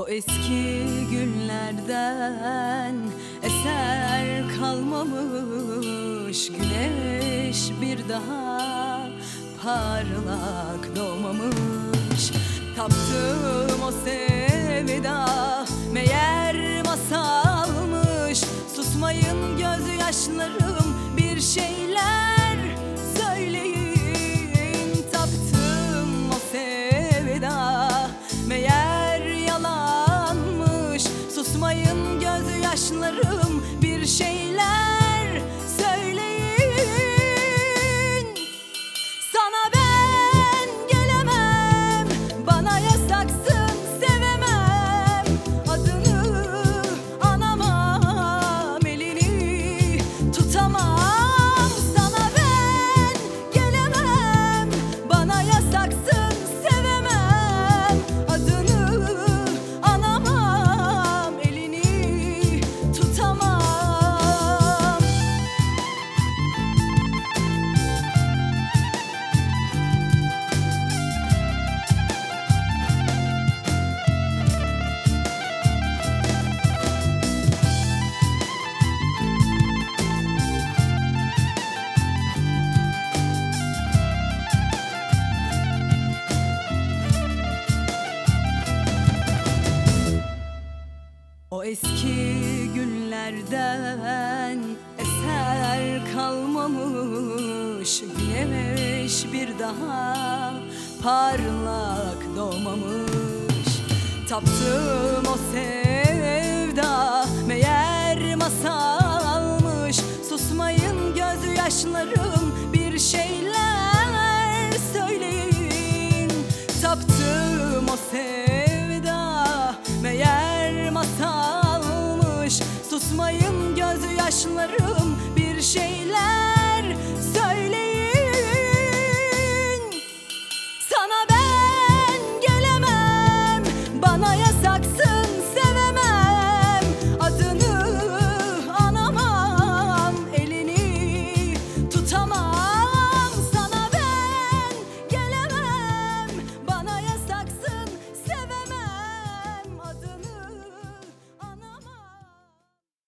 O eski günlerden eser kalmamış, güneş bir daha parlak doğmamış. Taptığım o sevda meğer masalmış. Susmayın gözyaşlarım, bir şeyler söyleyin. Taptığım o sevda meğer yalanmış. Susmayın gözyaşlarım, bir şeyler söyleyin. Sana ben gelemem, bana yasaksın, sevemem. Adını anamam, elini tutamam. Sana ben gelemem, bana yasaksın, sevemem. Adını anamam, elini tutamam. O eski günlerden eser kalmamış, güneş bir daha parlak doğmamış. Taptığım o sevda meğer masalmış. Susmayın gözyaşlarım, bir şeyler söyleyin. Taptığım o sevda meğer masalmış. Susmayın gözyaşlarım,